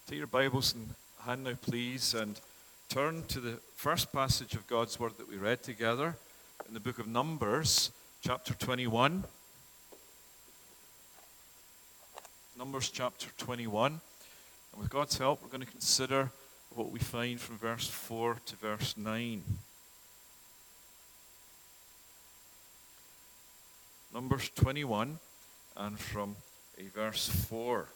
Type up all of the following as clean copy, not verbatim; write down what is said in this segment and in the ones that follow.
Take your Bibles in hand now, please, and turn to the first passage of God's Word that we read together in the book of Numbers, chapter 21. Numbers chapter 21. And with God's help, we're going to consider what we find from verse 4 to verse 9. Numbers 21 and from verse 4.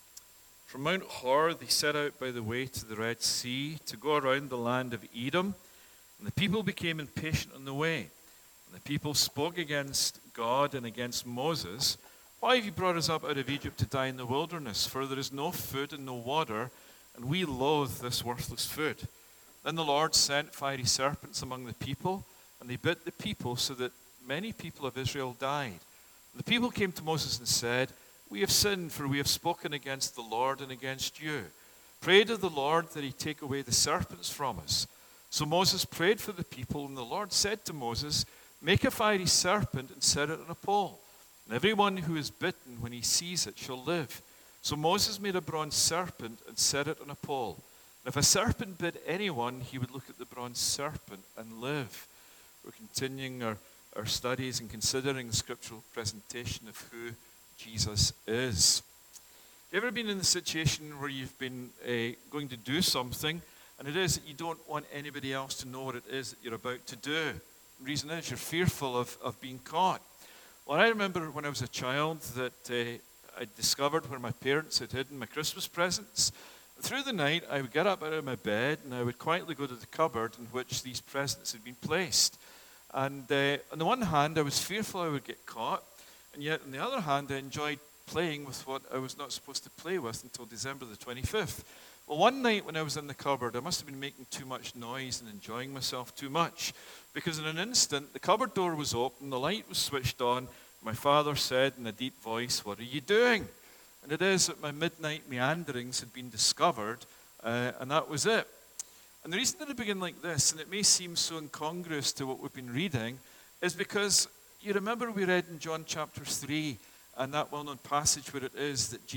From Mount Hor they set out by the way to the Red Sea to go around the land of Edom, and the people became impatient on the way. And the people spoke against God and against Moses. Why have you brought us up out of Egypt to die in the wilderness? For there is no food and no water, and we loathe this worthless food. Then the Lord sent fiery serpents among the people, and they bit the people so that many people of Israel died. And the people came to Moses and said, "We have sinned, for we have spoken against the Lord and against you. Pray to the Lord that he take away the serpents from us." So Moses prayed for the people, and the Lord said to Moses, "Make a fiery serpent and set it on a pole, and everyone who is bitten when he sees it shall live." So Moses made a bronze serpent and set it on a pole. And if a serpent bit anyone, he would look at the bronze serpent and live. We're continuing our studies and considering the scriptural presentation of who Jesus is. Have you ever been in the situation where you've been going to do something, and it is that you don't want anybody else to know what it is that you're about to do? The reason is you're fearful of being caught. Well, I remember when I was a child that I discovered where my parents had hidden my Christmas presents. And through the night, I would get up out of my bed and I would quietly go to the cupboard in which these presents had been placed. And on the one hand, I was fearful I would get caught. And yet, on the other hand, I enjoyed playing with what I was not supposed to play with until December the 25th. Well, one night when I was in the cupboard, I must have been making too much noise and enjoying myself too much. Because in an instant, the cupboard door was open, the light was switched on. My father said in a deep voice, "What are you doing?" And it is that my midnight meanderings had been discovered, and that was it. And the reason that I begin like this, and it may seem so incongruous to what we've been reading, is because you remember we read in John chapter 3, and that well-known passage where it is that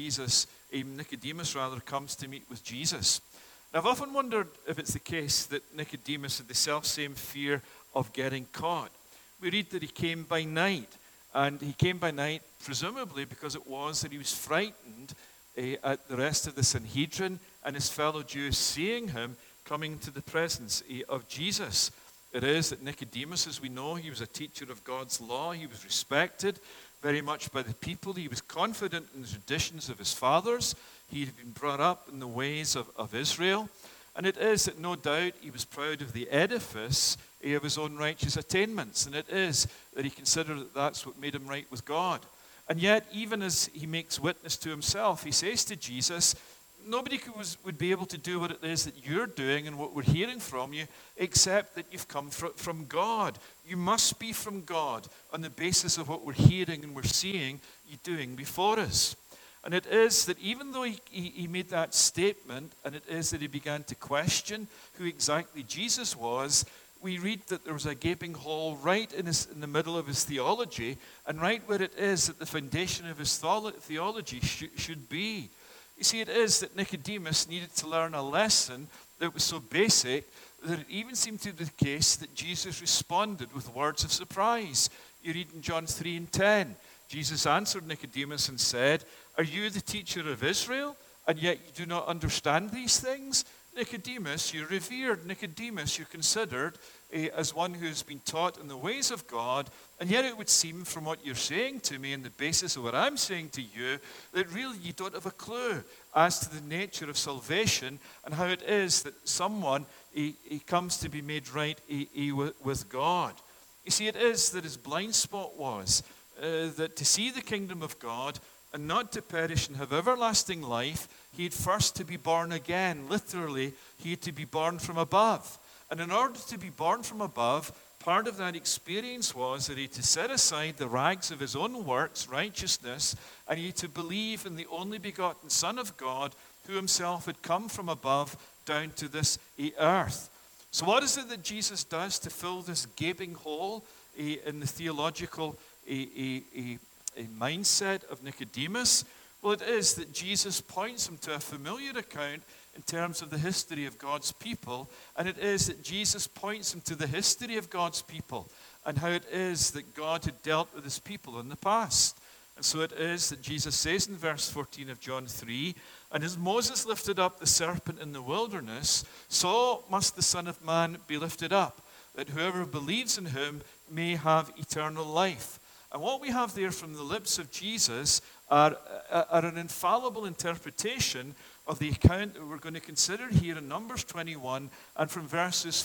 Nicodemus comes to meet with Jesus. Now, I've often wondered if it's the case that Nicodemus had the self-same fear of getting caught. We read that he came by night, and he came by night presumably because it was that he was frightened at the rest of the Sanhedrin and his fellow Jews seeing him coming to the presence of Jesus. It is that Nicodemus, as we know, he was a teacher of God's law. He was respected very much by the people. He was confident in the traditions of his fathers. He had been brought up in the ways of Israel. And it is that no doubt he was proud of the edifice of his own righteous attainments. And it is that he considered that that's what made him right with God. And yet, even as he makes witness to himself, he says to Jesus, nobody would be able to do what it is that you're doing and what we're hearing from you, except that you've come from God. You must be from God on the basis of what we're hearing and we're seeing you doing before us. And it is that even though he made that statement, and it is that he began to question who exactly Jesus was, we read that there was a gaping hole right in the middle of his theology, and right where it is that the foundation of his theology should be. You see, it is that Nicodemus needed to learn a lesson that was so basic that it even seemed to be the case that Jesus responded with words of surprise. You read in John 3 and 10, Jesus answered Nicodemus and said, "Are you the teacher of Israel, and yet you do not understand these things?" Nicodemus, you're revered. Nicodemus, you're considered as one who's been taught in the ways of God, and yet it would seem from what you're saying to me and the basis of what I'm saying to you that really you don't have a clue as to the nature of salvation and how it is that someone he comes to be made right with God. You see, it is that his blind spot was that to see the kingdom of God and not to perish and have everlasting life, he had first to be born again. Literally, he had to be born from above. And in order to be born from above, part of that experience was that he had to set aside the rags of his own works, righteousness, and he had to believe in the only begotten Son of God, who himself had come from above down to this earth. So what is it that Jesus does to fill this gaping hole in the theological mindset of Nicodemus? Well, it is that Jesus points them to a familiar account in terms of the history of God's people, and it is that Jesus points them to the history of God's people and how it is that God had dealt with his people in the past. And so it is that Jesus says in verse 14 of John 3, "And as Moses lifted up the serpent in the wilderness, so must the Son of Man be lifted up, that whoever believes in him may have eternal life." And what we have there from the lips of Jesus are an infallible interpretation of the account that we're going to consider here in Numbers 21 and from verses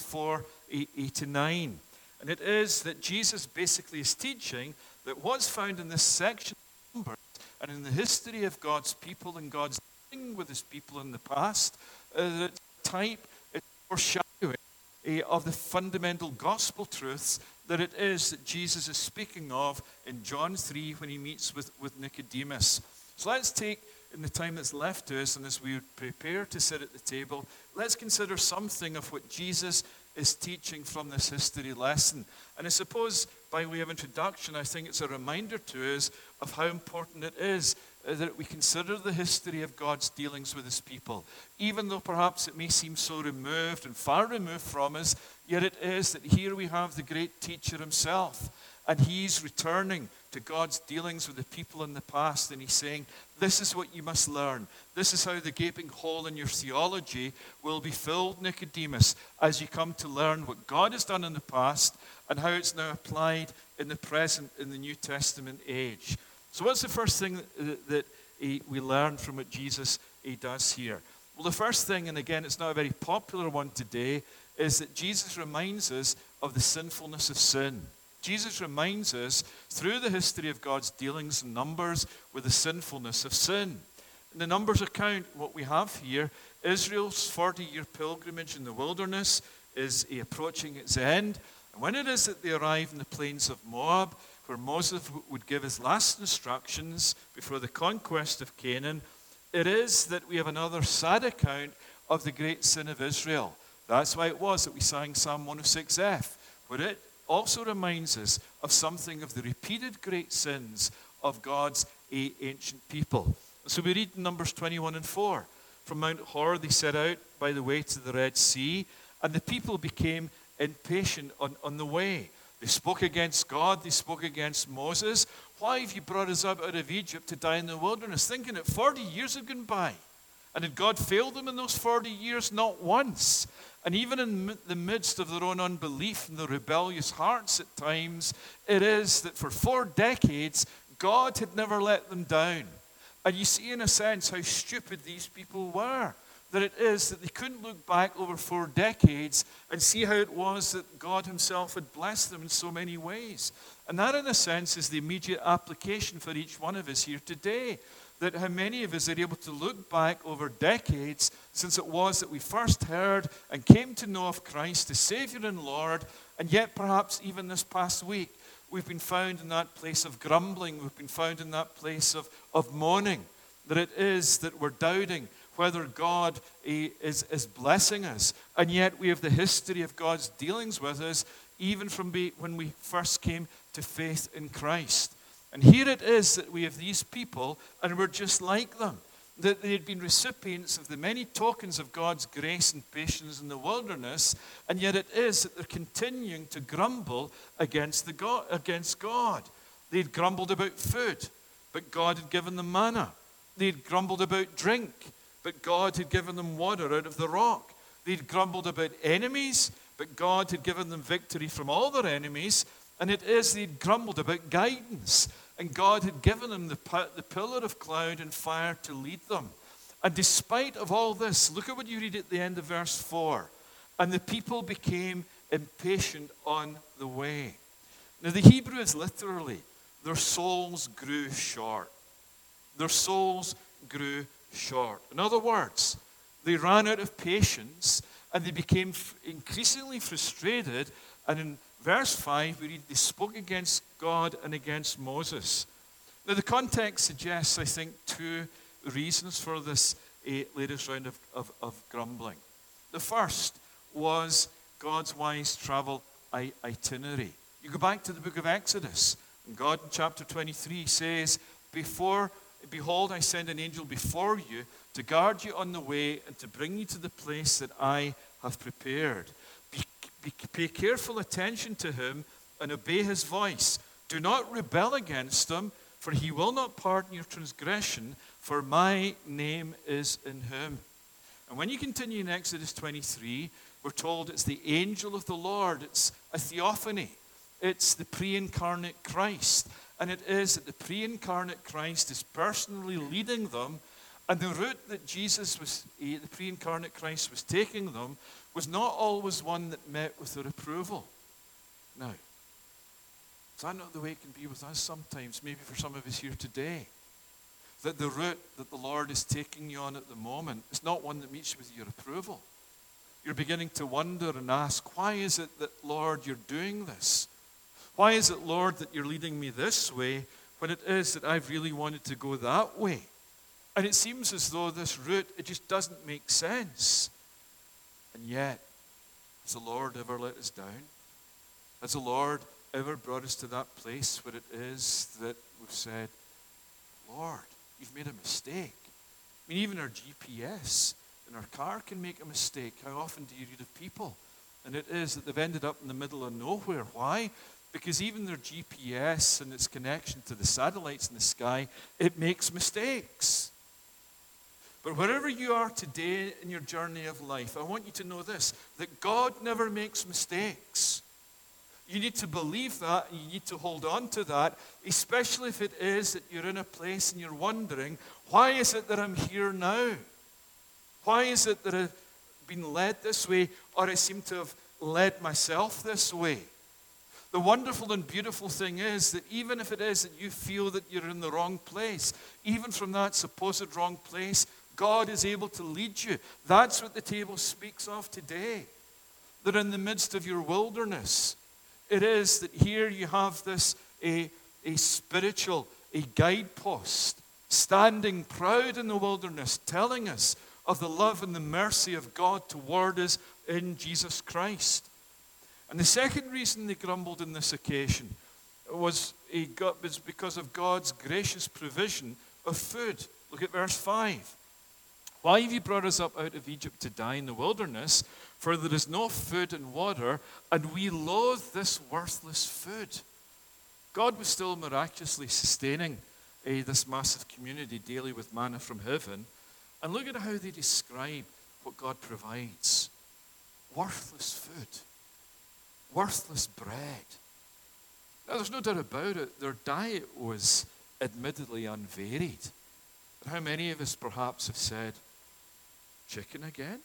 4 to 9. And it is that Jesus basically is teaching that what's found in this section of Numbers and in the history of God's people and God's dealing with his people in the past, that type is foreshadowing of the fundamental gospel truths that it is that Jesus is speaking of in John 3 when he meets with Nicodemus. So let's take, in the time that's left to us and as we prepare to sit at the table, let's consider something of what Jesus is teaching from this history lesson. And I suppose by way of introduction, I think it's a reminder to us of how important it is that we consider the history of God's dealings with his people. Even though perhaps it may seem so removed and far removed from us, yet it is that here we have the great teacher himself. And he's returning to God's dealings with the people in the past. And he's saying, this is what you must learn. This is how the gaping hole in your theology will be filled, Nicodemus, as you come to learn what God has done in the past and how it's now applied in the present, in the New Testament age. So what's the first thing that we learn from what Jesus does here? Well, the first thing, and again, it's not a very popular one today, is that Jesus reminds us of the sinfulness of sin. Jesus reminds us through the history of God's dealings in Numbers with the sinfulness of sin. In the Numbers account, what we have here, Israel's 40-year pilgrimage in the wilderness is approaching its end. And when it is that they arrive in the plains of Moab, where Moses would give his last instructions before the conquest of Canaan, it is that we have another sad account of the great sin of Israel. That's why it was that we sang Psalm 106F, where it also reminds us of something of the repeated great sins of God's ancient people. So we read in Numbers 21 and 4. From Mount Hor they set out by the way to the Red Sea, and the people became impatient on the way. They spoke against God, they spoke against Moses. Why have you brought us up out of Egypt to die in the wilderness? Thinking that 40 years had gone by. And had God failed them in those 40 years? Not once. And even in the midst of their own unbelief and their rebellious hearts at times, it is that for 4 decades, God had never let them down. And you see in a sense how stupid these people were. That it is that they couldn't look back over 4 decades and see how it was that God himself had blessed them in so many ways. And that in a sense is the immediate application for each one of us here today. That how many of us are able to look back over decades since it was that we first heard and came to know of Christ as Savior and Lord, and yet perhaps even this past week we've been found in that place of grumbling, we've been found in that place of moaning, that it is that we're doubting whether God is blessing us, and yet we have the history of God's dealings with us even from when we first came to faith in Christ. And here it is that we have these people, and we're just like them. That they had been recipients of the many tokens of God's grace and patience in the wilderness, and yet it is that they're continuing to grumble against God. They had grumbled about food, but God had given them manna. They had grumbled about drink, but God had given them water out of the rock. They had grumbled about enemies, but God had given them victory from all their enemies. And it is they had grumbled about guidance. And God had given them the pillar of cloud and fire to lead them. And despite of all this, look at what you read at the end of verse 4. And the people became impatient on the way. Now the Hebrew is literally, their souls grew short. Their souls grew short. In other words, they ran out of patience and they became increasingly frustrated. And in verse 5, we read, they spoke against God and against Moses. Now, the context suggests, I think, 2 reasons for this latest round of grumbling. The first was God's wise travel itinerary. You go back to the book of Exodus, and God in chapter 23 says, before Behold, I send an angel before you to guard you on the way and to bring you to the place that I have prepared. Pay careful attention to him and obey his voice. Do not rebel against him, for he will not pardon your transgression, for my name is in him. And when you continue in Exodus 23, we're told it's the angel of the Lord. It's a theophany. It's the pre-incarnate Christ. And it is that the pre-incarnate Christ is personally leading them. And the route that the pre-incarnate Christ was taking them, was not always one that met with their approval. Now, is that not the way it can be with us sometimes? Maybe for some of us here today. That the route that the Lord is taking you on at the moment is not one that meets with your approval. You're beginning to wonder and ask, why is it that, Lord, you're doing this? Why is it, Lord, that you're leading me this way when it is that I've really wanted to go that way? And it seems as though this route, it just doesn't make sense. And yet, has the Lord ever let us down? Has the Lord ever brought us to that place where it is that we've said, Lord, you've made a mistake? I mean, even our GPS in our car can make a mistake. How often do you read of people? And it is that they've ended up in the middle of nowhere. Why? Because even their GPS and its connection to the satellites in the sky, it makes mistakes. But wherever you are today in your journey of life, I want you to know this, that God never makes mistakes. You need to believe that, and you need to hold on to that, especially if it is that you're in a place and you're wondering, why is it that I'm here now? Why is it that I've been led this way, or I seem to have led myself this way? The wonderful and beautiful thing is that even if it is that you feel that you're in the wrong place, even from that supposed wrong place, God is able to lead you. That's what the table speaks of today. That in the midst of your wilderness, it is that here you have this, a spiritual, a guidepost, standing proud in the wilderness, telling us of the love and the mercy of God toward us in Jesus Christ. And the second reason they grumbled in this occasion was because of God's gracious provision of food. Look at verse 5. Why have you brought us up out of Egypt to die in the wilderness? For there is no food and water, and we loathe this worthless food. God was still miraculously sustaining this massive community daily with manna from heaven. And look at how they describe what God provides. Worthless food. Worthless bread. Now, there's no doubt about it, their diet was admittedly unvaried. But how many of us perhaps have said, chicken again?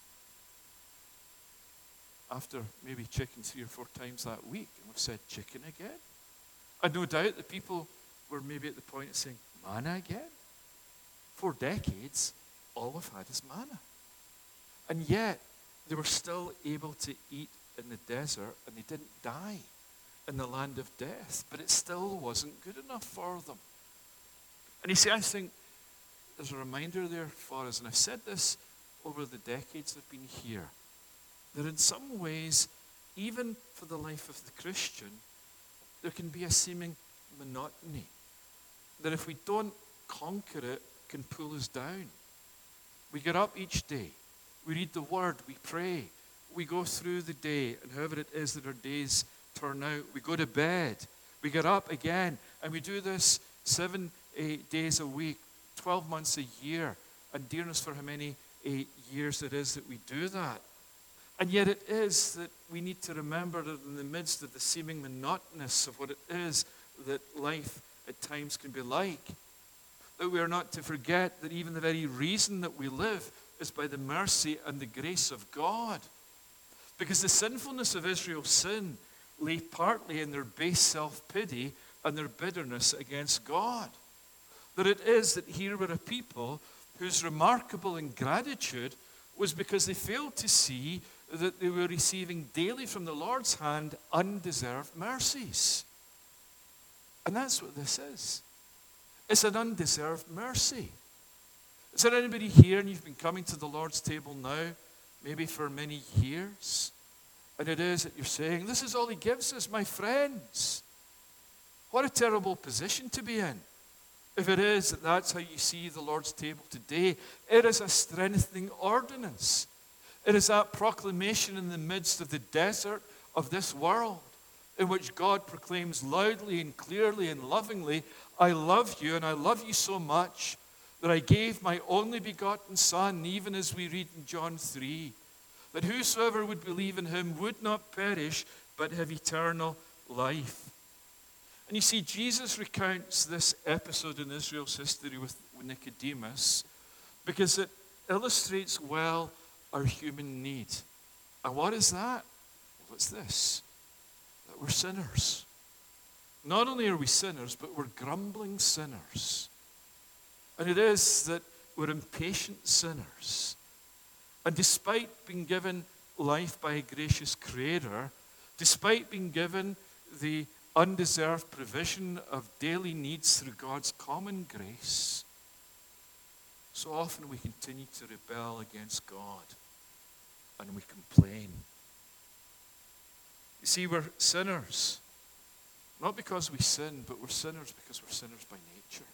After maybe chicken 3 or 4 times that week, and we've said, chicken again? And no doubt the people were maybe at the point of saying, manna again? 4 decades, all we've had is manna. And yet, they were still able to eat in the desert, and they didn't die in the land of death. But it still wasn't good enough for them. And you see, I think there's a reminder there for us, and I've said this over the decades I've been here, that in some ways, even for the life of the Christian, there can be a seeming monotony. That if we don't conquer it, can pull us down. We get up each day, we read the Word, we pray, we go through the day, and however it is that our days turn out, we go to bed, we get up again, and we do this 7, 8 days a week, 12 months a year, and dearness for how many 8 years it is that we do that. And yet it is that we need to remember that in the midst of the seeming monotonous of what it is that life at times can be like, that we are not to forget that even the very reason that we live is by the mercy and the grace of God. Because the sinfulness of Israel's sin lay partly in their base self-pity and their bitterness against God. That it is that here were a people whose remarkable ingratitude was because they failed to see that they were receiving daily from the Lord's hand undeserved mercies. And that's what this is. It's an undeserved mercy. Is there anybody here, and you've been coming to the Lord's table now, maybe for many years, and it is that you're saying, this is all He gives us, my friends. What a terrible position to be in. if it is that that's how you see the Lord's table today, it is a strengthening ordinance. It is that proclamation in the midst of the desert of this world in which God proclaims loudly and clearly and lovingly, I love you, and I love you so much that I gave my only begotten Son, even as we read in John 3, that whosoever would believe in him would not perish, but have eternal life. And you see, Jesus recounts this episode in Israel's history with Nicodemus because it illustrates well our human need. And what is that? Well, it's this, that we're sinners. Not only are we sinners, but we're grumbling sinners. And it is that we're impatient sinners. And despite being given life by a gracious Creator, despite being given the undeserved provision of daily needs through God's common grace, so often we continue to rebel against God and we complain. You see, we're sinners, not because we sin, but we're sinners because we're sinners by nature.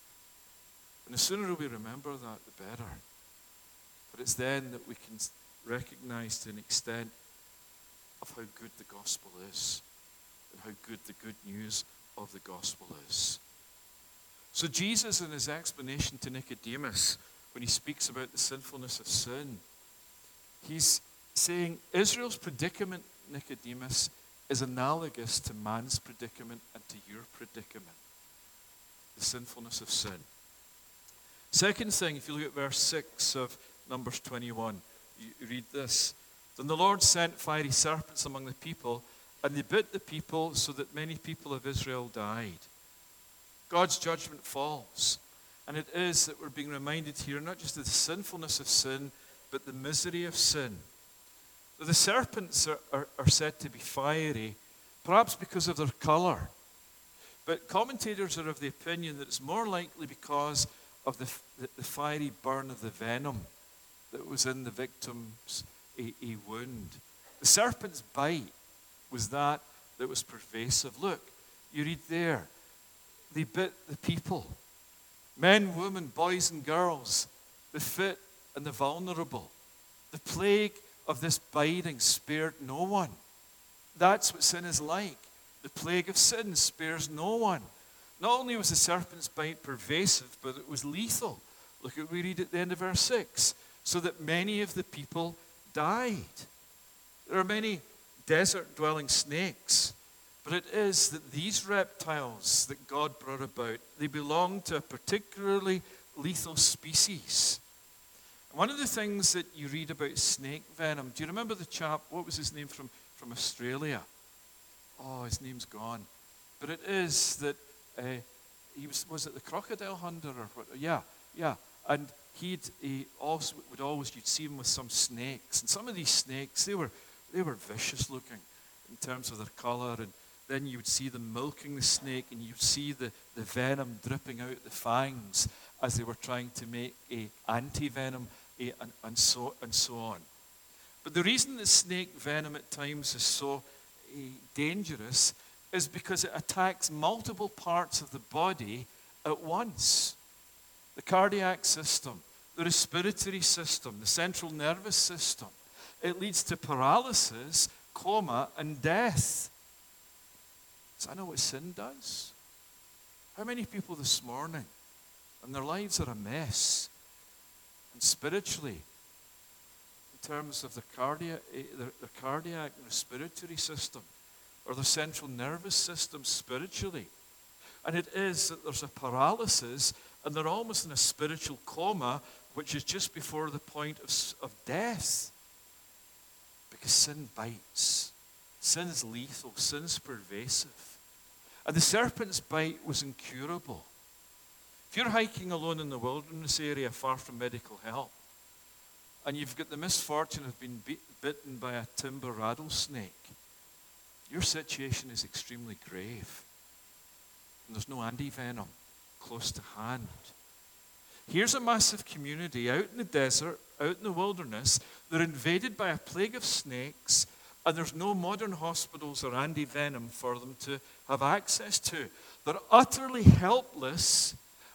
And the sooner we remember that, the better. But it's then that we can recognize to an extent of how good the gospel is and how good the good news of the gospel is. So Jesus, in his explanation to Nicodemus, when he speaks about the sinfulness of sin, he's saying Israel's predicament, Nicodemus, is analogous to man's predicament and to your predicament, the sinfulness of sin. Second thing, if you look at verse 6 of Numbers 21, you read this. Then the Lord sent fiery serpents among the people, and they bit the people so that many people of Israel died. God's judgment falls. And it is that we're being reminded here not just of the sinfulness of sin, but the misery of sin. The serpents are said to be fiery, perhaps because of their color. But commentators are of the opinion that it's more likely because of the fiery burn of the venom that was in the victim's a wound. The serpent's bite was that was pervasive. Look, you read there, they bit the people. Men, women, boys and girls, the fit and the vulnerable. The plague of this biting spared no one. That's what sin is like. The plague of sin spares no one. Not only was the serpent's bite pervasive, but it was lethal. Look at what we read at the end of verse 6. So that many of the people died. There are many desert-dwelling snakes, but it is that these reptiles that God brought about, they belong to a particularly lethal species. One of the things that you read about snake venom, do you remember the chap, what was his name from Australia? Oh, his name's gone. But it is that was it the crocodile hunter or what? Yeah. And he also would always, you'd see him with some snakes. And some of these snakes, they were vicious looking in terms of their color. And then you would see them milking the snake, and you'd see the venom dripping out the fangs as they were trying to make a anti-venom and so on. But the reason that snake venom at times is so dangerous is because it attacks multiple parts of the body at once. The cardiac system, the respiratory system, the central nervous system. It leads to paralysis, coma, and death. So I know what sin does. How many people this morning, and their lives are a mess, and spiritually, in terms of the cardiac and respiratory system, or the central nervous system spiritually. And it is that there's a paralysis, and they're almost in a spiritual coma, which is just before the point of death. Because sin bites. Sin is lethal. Sin is pervasive. And the serpent's bite was incurable. If you're hiking alone in the wilderness area far from medical help, and you've got the misfortune of being bitten by a timber rattlesnake, your situation is extremely grave. And there's no anti-venom close to hand. Here's a massive community out in the desert, out in the wilderness. They're invaded by a plague of snakes, and there's no modern hospitals or anti-venom for them to have access to. They're utterly helpless,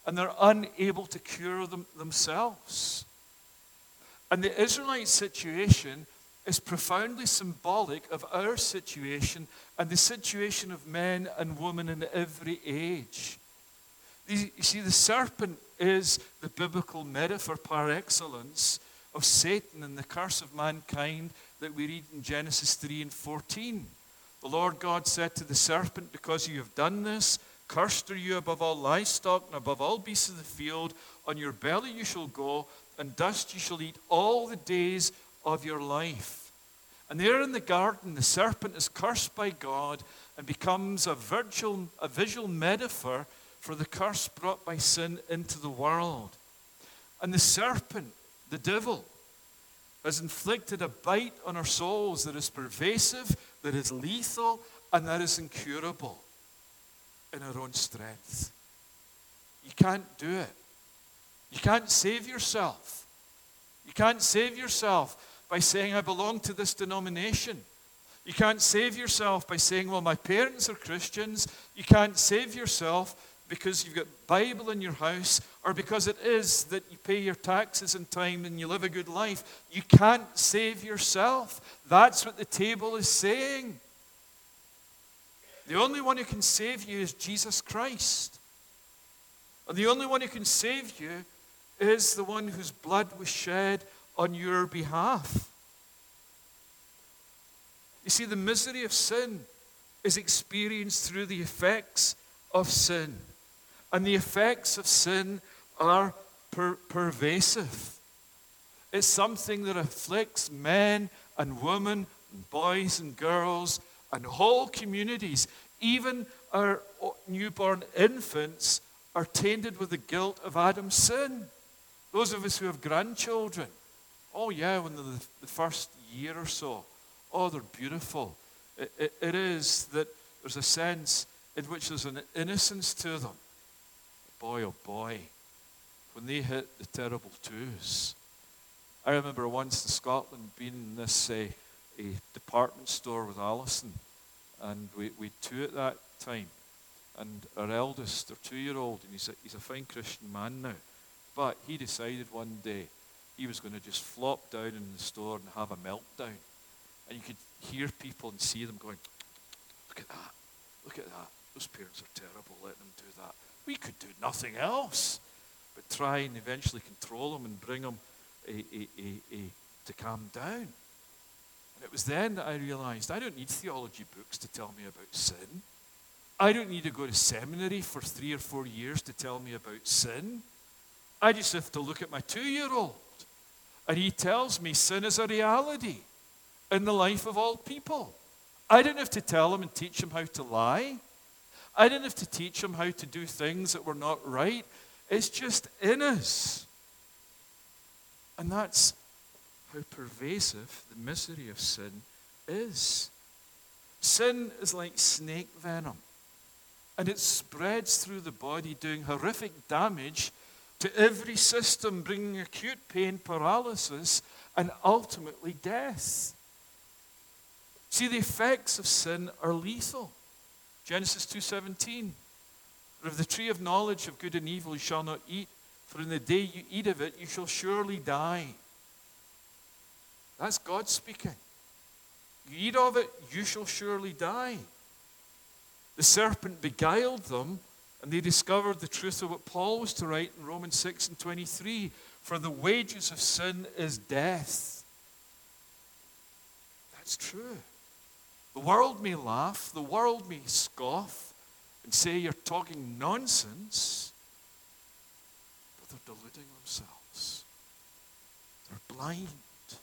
and they're unable to cure them themselves. And the Israelite situation is profoundly symbolic of our situation and the situation of men and women in every age. You see, the serpent is the biblical metaphor par excellence of Satan and the curse of mankind that we read in Genesis 3 and 14. The Lord God said to the serpent, because you have done this, cursed are you above all livestock and above all beasts of the field. On your belly you shall go, and dust you shall eat all the days of your life. And there in the garden, the serpent is cursed by God and becomes a visual metaphor for the curse brought by sin into the world. And the serpent, the devil, has inflicted a bite on our souls that is pervasive, that is lethal, and that is incurable in our own strength. You can't do it. You can't save yourself. You can't save yourself by saying, I belong to this denomination. You can't save yourself by saying, well, my parents are Christians. You can't save yourself because you've got Bible in your house, or because it is that you pay your taxes in time and you live a good life. You can't save yourself. That's what the table is saying. The only one who can save you is Jesus Christ. And the only one who can save you is the one whose blood was shed on your behalf. You see, the misery of sin is experienced through the effects of sin. And the effects of sin are pervasive. It's something that afflicts men and women, and boys and girls, and whole communities. Even our newborn infants are tainted with the guilt of Adam's sin. Those of us who have grandchildren, oh yeah, when they're the first year or so, oh, they're beautiful. It is that there's a sense in which there's an innocence to them. Boy, oh boy, when they hit the terrible twos. I remember once in Scotland being in this a department store with Alison, and we had two at that time. And our eldest, our 2-year-old, and he's a fine Christian man now, but he decided one day he was going to just flop down in the store and have a meltdown. And you could hear people and see them going, look at that, look at that. Those parents are terrible, letting them do that. We could do nothing else but try and eventually control them and bring them to calm down. And it was then that I realized I don't need theology books to tell me about sin. I don't need to go to seminary for 3 or 4 years to tell me about sin. I just have to look at my 2-year-old, and he tells me sin is a reality in the life of all people. I didn't have to tell him and teach him how to lie. I didn't have to teach him how to do things that were not right. It's just in us. And that's how pervasive the misery of sin is. Sin is like snake venom, and it spreads through the body, doing horrific damage to every system, bringing acute pain, paralysis, and ultimately death. See, the effects of sin are lethal. Genesis 2:17, "For of the tree of knowledge of good and evil you shall not eat, for in the day you eat of it you shall surely die." That's God speaking. You eat of it, you shall surely die. The serpent beguiled them, and they discovered the truth of what Paul was to write in Romans 6:23, "For the wages of sin is death." That's true. The world may laugh, the world may scoff and say you're talking nonsense, but they're deluding themselves. They're blind.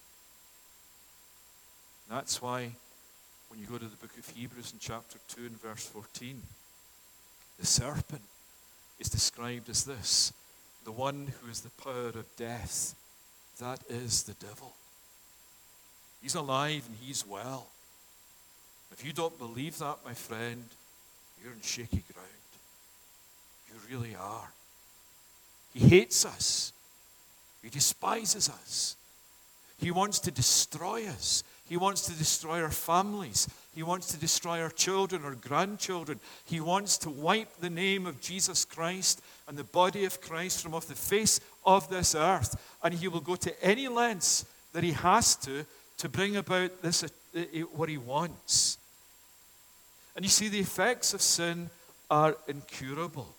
And that's why when you go to the book of Hebrews in chapter 2 and verse 14, the serpent is described as this: the one who has the power of death. That is the devil. He's alive and he's well. If you don't believe that, my friend, you're in shaky ground. You really are. He hates us. He despises us. He wants to destroy us. He wants to destroy our families. He He wants to destroy our children, our grandchildren. He wants to wipe the name of Jesus Christ and the body of Christ from off the face of this earth. And he will go to any lengths that he has to bring about this, what he wants. And you see, the effects of sin are incurable.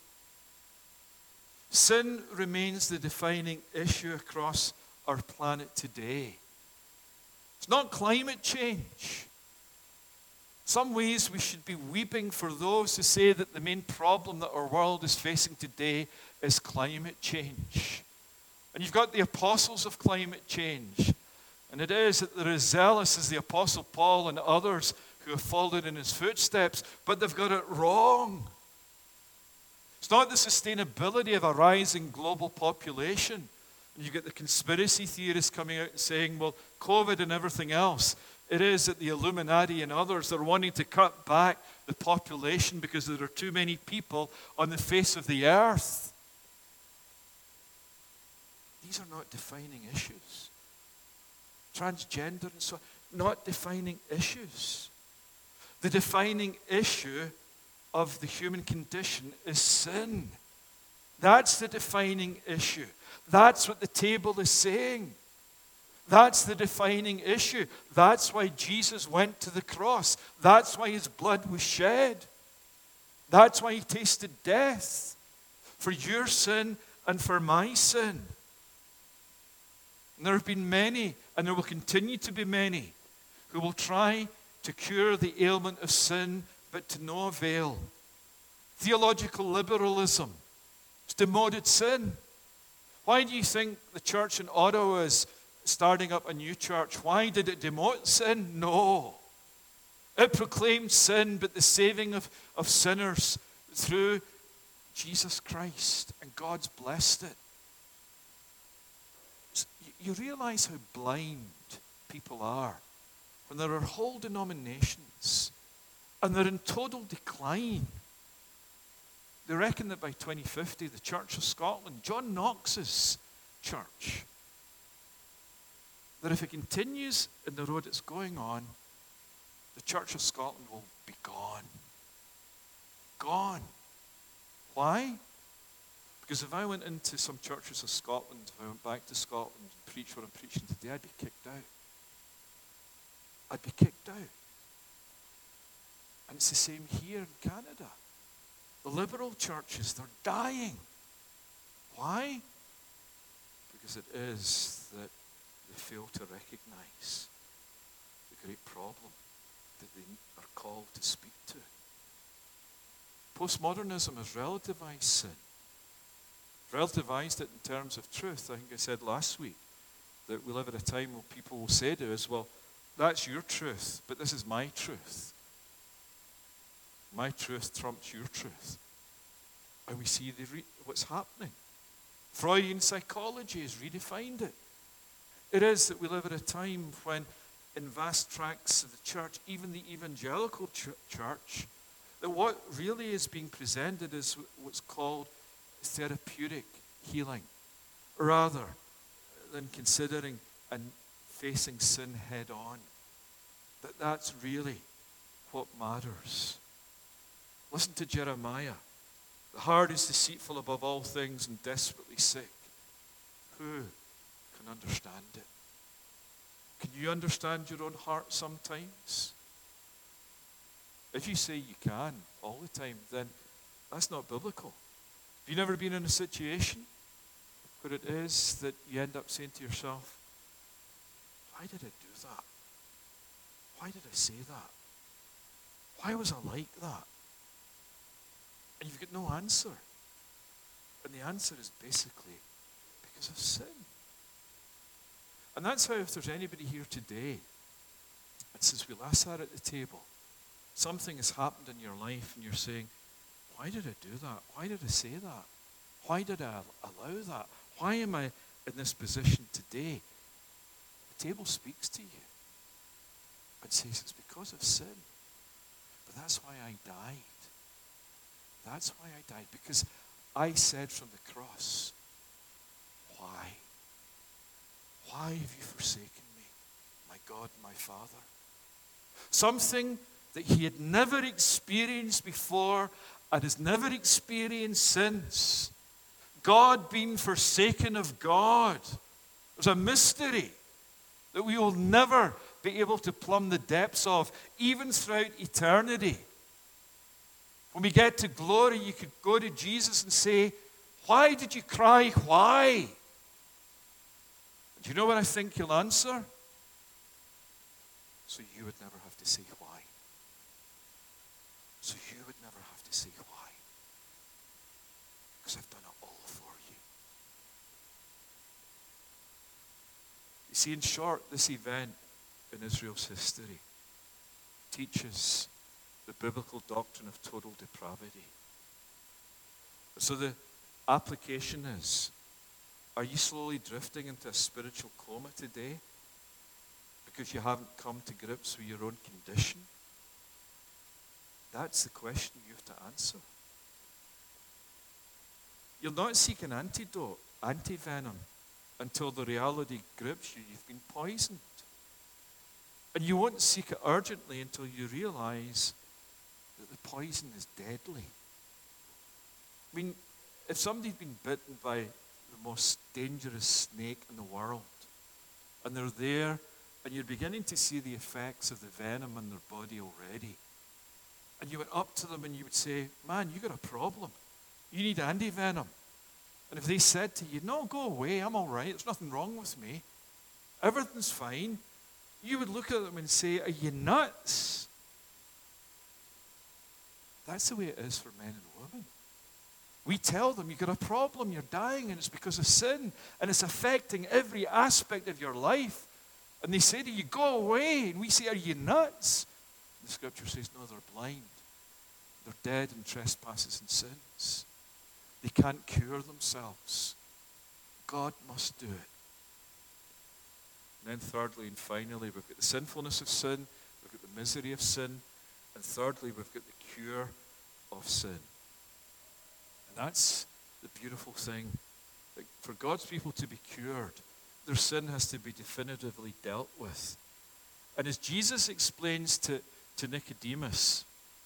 Sin remains the defining issue across our planet today. It's not climate change. In some ways, we should be weeping for those who say that the main problem that our world is facing today is climate change. And you've got the apostles of climate change. And it is that they're as zealous as the Apostle Paul and others who have followed in his footsteps, but they've got it wrong. It's not the sustainability of a rising global population. And you get the conspiracy theorists coming out and saying, well, COVID and everything else, it is that the Illuminati and others are wanting to cut back the population because there are too many people on the face of the earth. These are not defining issues. Transgender and so on, not defining issues. The defining issue of the human condition is sin. That's the defining issue. That's what the table is saying. That's the defining issue. That's why Jesus went to the cross. That's why his blood was shed. That's why he tasted death. For your sin and for my sin. And there have been many, and there will continue to be many, who will try to cure the ailment of sin, but to no avail. Theological liberalism. It's demoted sin. Why do you think the church in Ottawa is starting up a new church? Why did it demote sin? No. It proclaimed sin, but the saving of sinners through Jesus Christ. And God's blessed it. You realize how blind people are when there are whole denominations and they're in total decline. They reckon that by 2050, the Church of Scotland, John Knox's church, that if it continues in the road it's going on, the Church of Scotland will be gone. Gone. Why? Because if I went into some churches of Scotland, if I went back to Scotland and preached what I'm preaching today, I'd be kicked out. I'd be kicked out. And it's the same here in Canada. The liberal churches, they're dying. Why? Because it is that they fail to recognize the great problem that they are called to speak to. Postmodernism has relativized sin. Relativized it in terms of truth. I think I said last week that we live at a time where people will say to us, well, that's your truth, but this is my truth. My truth trumps your truth. And we see what's happening. Freudian psychology has redefined it. It is that we live at a time when in vast tracts of the church, even the evangelical church, that what really is being presented is what's called therapeutic healing, rather than considering and facing sin head on. That's really what matters. Listen to Jeremiah. The heart is deceitful above all things and desperately sick. Who can understand it? Can you understand your own heart sometimes? If you say you can all the time, then that's not biblical. Have you never been in a situation where it is that you end up saying to yourself, why did I do that? Why did I say that? Why was I like that? And you've got no answer. And the answer is basically because of sin. And that's how, if there's anybody here today, and since we last sat at the table, something has happened in your life and you're saying, why did I do that? Why did I say that? Why did I allow that? Why am I in this position today? The table speaks to you and says it's because of sin. But that's why I died. That's why I died. Because I said from the cross, why? Why have you forsaken me, my God, my Father? Something that he had never experienced before and has never experienced since. God being forsaken of God. There's a mystery that we will never be able to plumb the depths of, even throughout eternity. When we get to glory, you could go to Jesus and say, "Why did you cry? Why?" Do you know what I think he'll answer? So you would never have to say why. So you would never have to say why. Because I've done it all for you. You see, in short, this event in Israel's history teaches the biblical doctrine of total depravity. So the application is, are you slowly drifting into a spiritual coma today because you haven't come to grips with your own condition? That's the question you have to answer. You'll not seek an antidote, anti-venom, until the reality grips you. You've been poisoned. And you won't seek it urgently until you realize that the poison is deadly. I mean, if somebody's been bitten by the most dangerous snake in the world, and they're there, and you're beginning to see the effects of the venom in their body already, and you went up to them and you would say, "Man, you got a problem. You need anti-venom." And if they said to you, "No, go away, I'm all right, there's nothing wrong with me, everything's fine," you would look at them and say, "Are you nuts?" That's the way it is for men and women. We tell them, "You've got a problem, you're dying, and it's because of sin, and it's affecting every aspect of your life." And they say to you, "Go away." And we say, "Are you nuts?" And the scripture says, "No, they're blind. They're dead in trespasses and sins. They can't cure themselves. God must do it." And then thirdly and finally, we've got the sinfulness of sin, we've got the misery of sin, and thirdly, we've got the cure of sin. And that's the beautiful thing. That for God's people to be cured, their sin has to be definitively dealt with. And as Jesus explains to Nicodemus,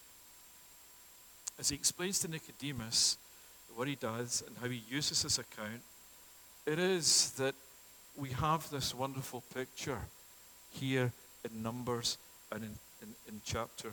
what he does and how he uses this account, it is that we have this wonderful picture here in Numbers and in chapter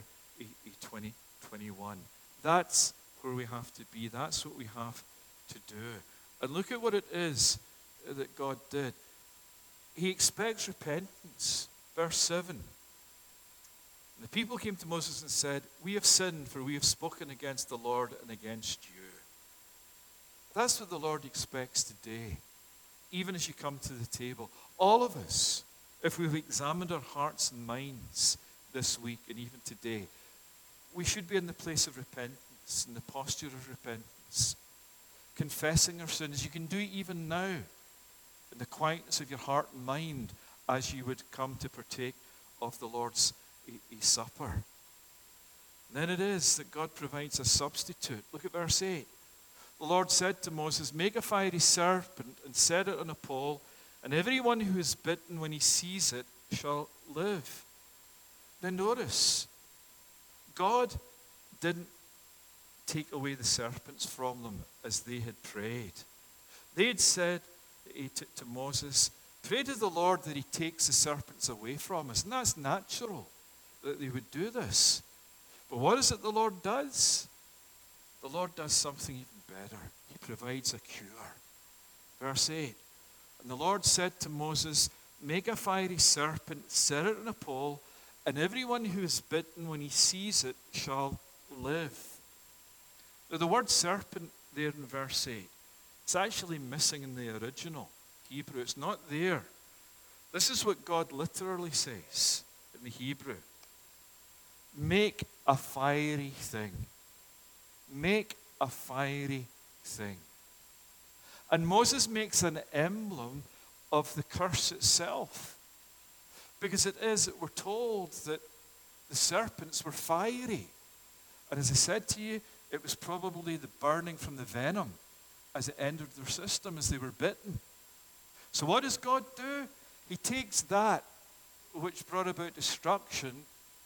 21. That's where we have to be. That's what we have to do. And look at what it is that God did. He expects repentance. Verse 7. And the people came to Moses and said, "We have sinned, for we have spoken against the Lord and against you." That's what the Lord expects today, even as you come to the table. All of us, if we've examined our hearts and minds this week and even today, we should be in the place of repentance, in the posture of repentance, confessing our sins. You can do it even now, in the quietness of your heart and mind, as you would come to partake of the Lord's Supper. And then it is that God provides a substitute. Look at verse 8. The Lord said to Moses, "Make a fiery serpent and set it on a pole, and everyone who is bitten when he sees it shall live." Then notice, God didn't take away the serpents from them as they had prayed. They had said to Moses, "Pray to the Lord that he takes the serpents away from us." And that's natural that they would do this. But what is it the Lord does? The Lord does something even better. He provides a cure. Verse 8. And the Lord said to Moses, "Make a fiery serpent, set it on a pole, and everyone who is bitten when he sees it shall live." Now, the word serpent there in verse 8, it's actually missing in the original Hebrew. It's not there. This is what God literally says in the Hebrew. Make a fiery thing. Make a fiery thing. And Moses makes an emblem of the curse itself. Because it is that we're told that the serpents were fiery. And as I said to you, it was probably the burning from the venom as it entered their system as they were bitten. So what does God do? He takes that which brought about destruction,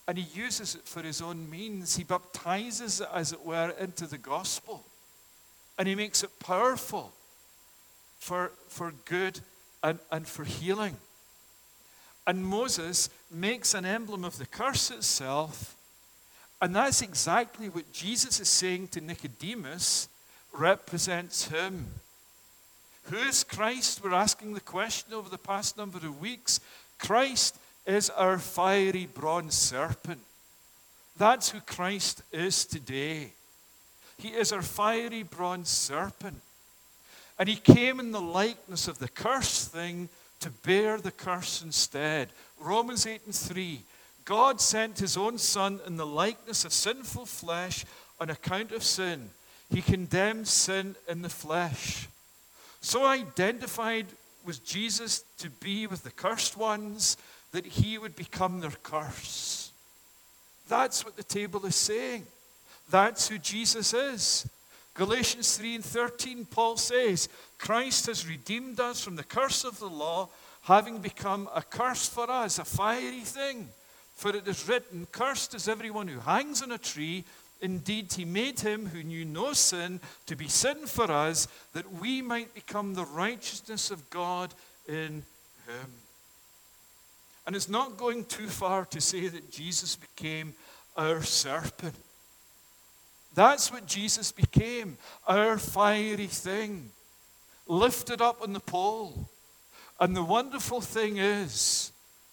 and he uses it for his own means. He baptizes it, as it were, into the gospel. And he makes it powerful for good and for healing. And Moses makes an emblem of the curse itself. And that's exactly what Jesus is saying to Nicodemus represents him. Who is Christ? We're asking the question over the past number of weeks. Christ is our fiery bronze serpent. That's who Christ is today. He is our fiery bronze serpent. And he came in the likeness of the cursed thing to bear the curse instead. Romans 8:3. God sent his own Son in the likeness of sinful flesh on account of sin. He condemned sin in the flesh. So identified was Jesus to be with the cursed ones that he would become their curse. That's what the table is saying. That's who Jesus is. Galatians 3:13, Paul says, Christ has redeemed us from the curse of the law, having become a curse for us, a fiery thing. For it is written, cursed is everyone who hangs on a tree. Indeed, he made him who knew no sin to be sin for us, that we might become the righteousness of God in him. And it's not going too far to say that Jesus became our serpent. That's what Jesus became, our fiery thing, lifted up on the pole. And the wonderful thing is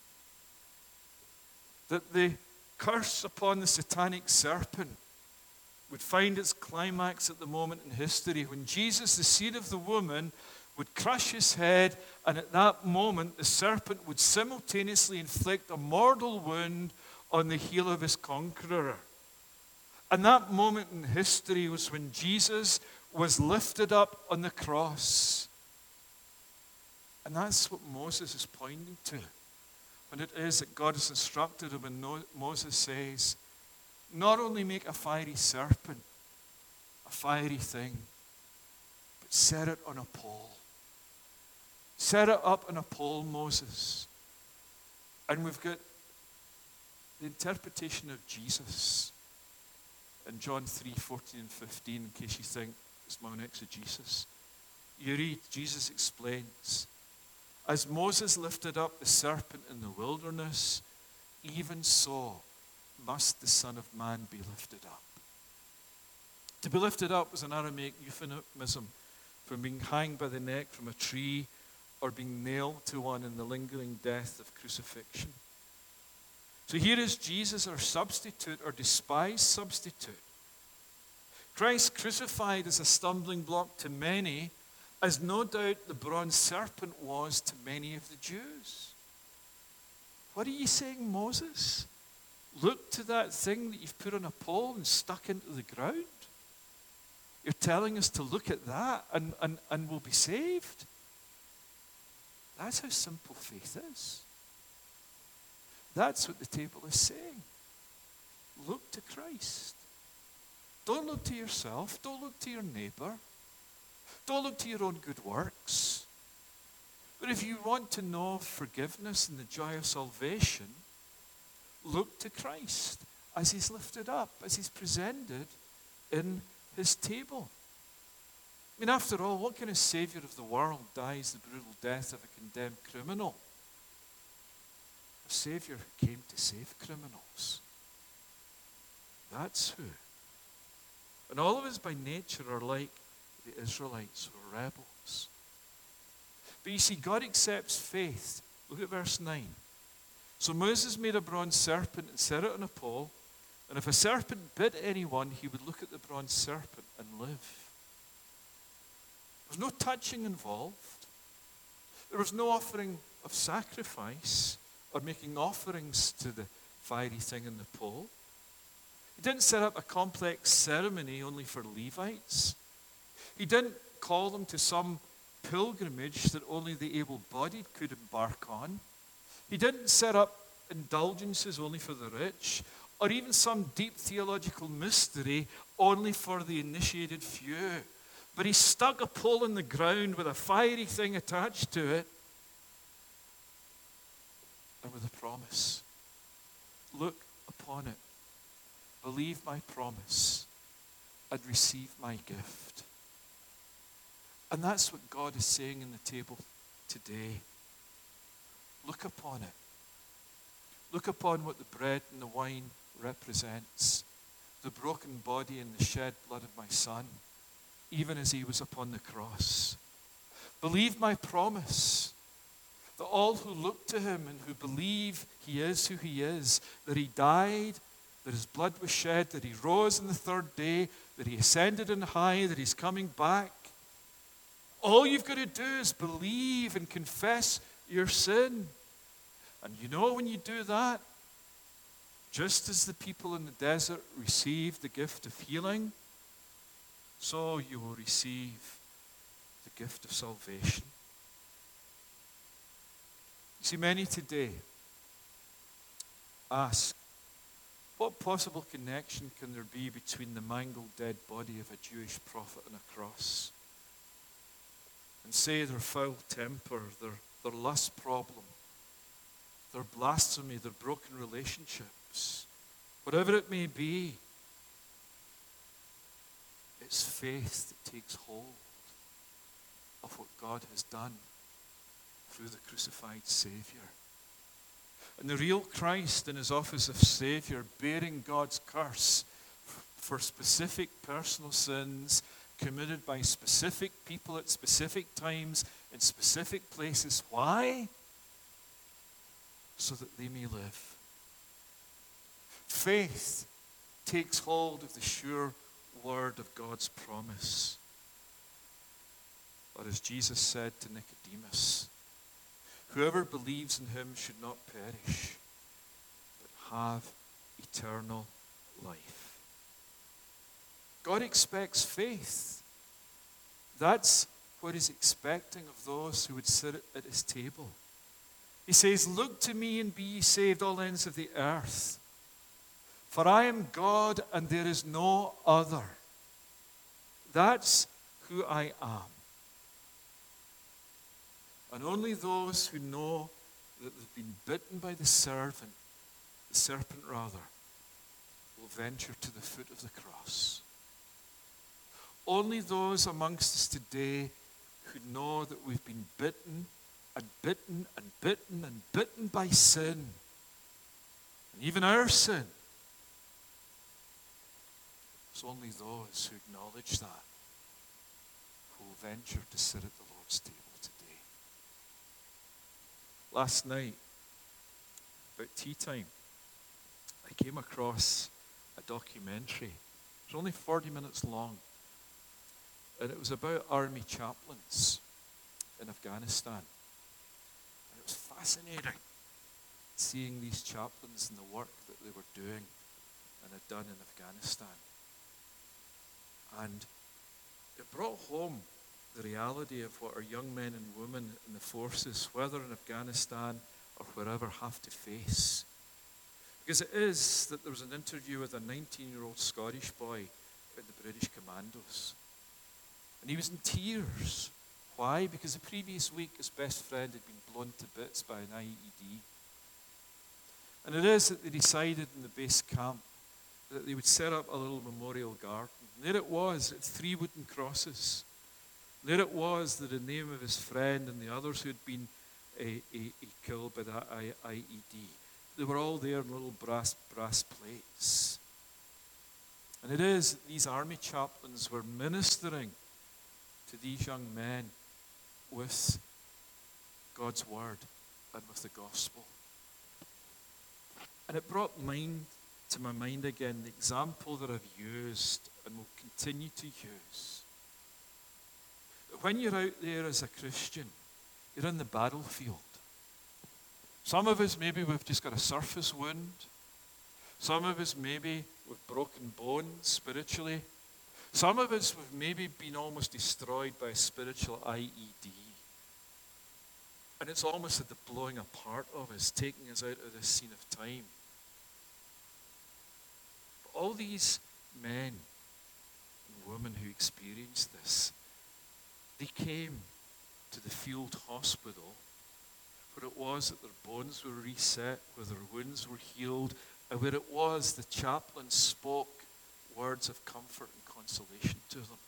that the curse upon the satanic serpent would find its climax at the moment in history when Jesus, the seed of the woman, would crush his head, and at that moment the serpent would simultaneously inflict a mortal wound on the heel of his conqueror. And that moment in history was when Jesus was lifted up on the cross. And that's what Moses is pointing to. When it is that God has instructed him, and Moses says, not only make a fiery serpent, a fiery thing, but set it on a pole. Set it up on a pole, Moses. And we've got the interpretation of Jesus in John 3:14 and 15, in case you think it's my own exegesis. You read, Jesus explains, as Moses lifted up the serpent in the wilderness, even so must the Son of Man be lifted up. To be lifted up was an Aramaic euphemism for being hanged by the neck from a tree or being nailed to one in the lingering death of crucifixion. So here is Jesus, our substitute, our despised substitute. Christ crucified as a stumbling block to many, as no doubt the bronze serpent was to many of the Jews. What are you saying, Moses? Look to that thing that you've put on a pole and stuck into the ground? You're telling us to look at that and we'll be saved? That's how simple faith is. That's what the table is saying. Look to Christ. Don't look to yourself. Don't look to your neighbor. Don't look to your own good works. But if you want to know forgiveness and the joy of salvation, look to Christ as he's lifted up, as he's presented in his table. I mean, after all, what kind of savior of the world dies the brutal death of a condemned criminal? A savior who came to save criminals. That's who. And all of us by nature are like the Israelites, who are rebels. But you see, God accepts faith. Look at verse 9. So Moses made a bronze serpent and set it on a pole, and if a serpent bit anyone, he would look at the bronze serpent and live. There was no touching involved. There was no offering of sacrifice or making offerings to the fiery thing in the pole. He didn't set up a complex ceremony only for Levites. He didn't call them to some pilgrimage that only the able-bodied could embark on. He didn't set up indulgences only for the rich, or even some deep theological mystery only for the initiated few. But he stuck a pole in the ground with a fiery thing attached to it, and with a promise. Look upon it. Believe my promise and receive my gift. And that's what God is saying in the table today. Look upon it. Look upon what the bread and the wine represents. The broken body and the shed blood of my Son, even as he was upon the cross. Believe my promise that all who look to him and who believe he is who he is, that he died, that his blood was shed, that he rose on the third day, that he ascended on high, that he's coming back. All you've got to do is believe and confess your sin. And you know, when you do that, just as the people in the desert received the gift of healing, so you will receive the gift of salvation. You see, many today ask, what possible connection can there be between the mangled dead body of a Jewish prophet and a cross? And say their foul temper, their lust problem, their blasphemy, their broken relationships, whatever it may be, it's faith that takes hold of what God has done through the crucified Savior. And the real Christ in his office of Savior, bearing God's curse for specific personal sins committed by specific people at specific times in specific places. Why? So that they may live. Faith takes hold of the sure word of God's promise. Or as Jesus said to Nicodemus, whoever believes in him should not perish, but have eternal life. God expects faith. That's what he's expecting of those who would sit at his table. He says, look to me and be ye saved, all ends of the earth. For I am God and there is no other. That's who I am. And only those who know that they've been bitten by the serpent rather, will venture to the foot of the cross. Only those amongst us today who know that we've been bitten and bitten and bitten and bitten by sin, and even our sin, it's only those who acknowledge that who will venture to sit at the Lord's table today. Last night, about tea time, I came across a documentary. It was only 40 minutes long. And it was about army chaplains in Afghanistan. And it was fascinating seeing these chaplains and the work that they were doing and had done in Afghanistan. And it brought home the reality of what our young men and women in the forces, whether in Afghanistan or wherever, have to face. Because it is that there was an interview with a 19-year-old Scottish boy in the British Commandos. And he was in tears. Why? Because the previous week his best friend had been blown to bits by an IED. And it is that they decided in the base camp that they would set up a little memorial garden. And there it was, at 3 wooden crosses. There it was that the name of his friend and the others who had been killed by that IED, they were all there in little brass plates. And it is that these army chaplains were ministering to these young men with God's word and with the gospel. And it brought to my mind again the example that I've used and will continue to use. When you're out there as a Christian, you're in the battlefield. Some of us, maybe we've just got a surface wound. Some of us, maybe we've broken bones spiritually. Some of us have maybe been almost destroyed by a spiritual IED. And it's almost at the blowing apart of us, taking us out of this scene of time. But all these men and women who experienced this, they came to the field hospital where it was that their bones were reset, where their wounds were healed, And where it was, the chaplain spoke words of comfort and consolation to them.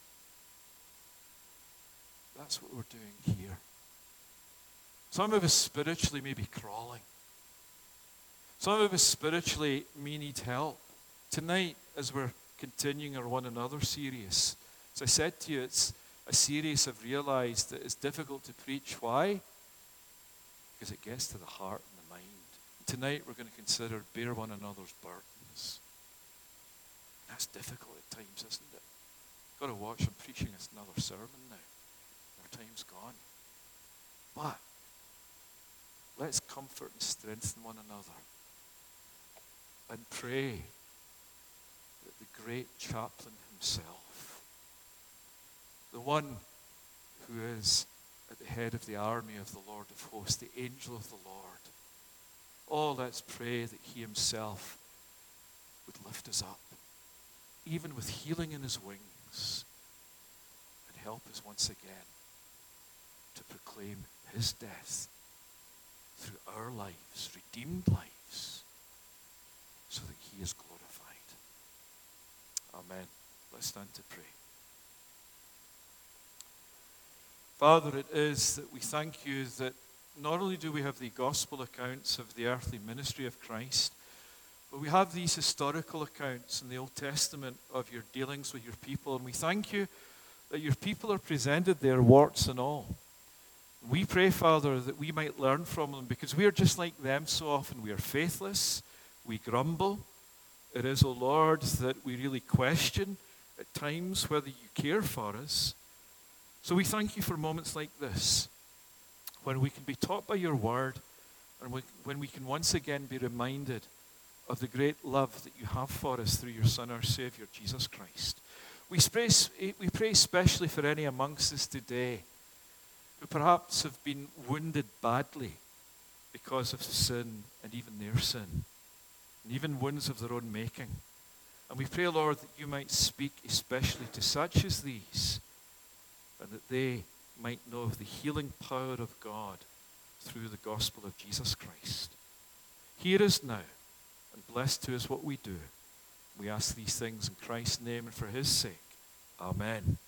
That's what we're doing here. Some of us spiritually may be crawling. Some of us spiritually may need help. Tonight, as we're continuing our One Another series, as I said to you, it's a series I've realized that it's difficult to preach. Why? Because it gets to the heart and the mind. Tonight we're going to consider bear one another's burdens. That's difficult at times, isn't it? Got to watch, I'm preaching another sermon now. Our time's gone. But let's comfort and strengthen one another and pray that the great chaplain himself, the one who is at the head of the army of the Lord of hosts, the angel of the Lord, oh, let's pray that he himself would lift us up, even with healing in his wings, and help us once again to proclaim his death through our lives, redeemed lives, so that he is glorified. Amen. Let's stand to pray. Father, it is that we thank you that not only do we have the gospel accounts of the earthly ministry of Christ, but we have these historical accounts in the Old Testament of your dealings with your people. And we thank you that your people are presented there, warts and all. We pray, Father, that we might learn from them, because we are just like them so often. We are faithless. We grumble. It is, O Lord, that we really question at times whether you care for us. So we thank you for moments like this, when we can be taught by your word, and when we can once again be reminded of the great love that you have for us through your Son, our Savior, Jesus Christ. We pray especially for any amongst us today who perhaps have been wounded badly because of sin and even their sin, and even wounds of their own making. And we pray, Lord, that you might speak especially to such as these, and that they might know of the healing power of God through the gospel of Jesus Christ. Hear us now, and bless to us what we do. We ask these things in Christ's name and for his sake. Amen.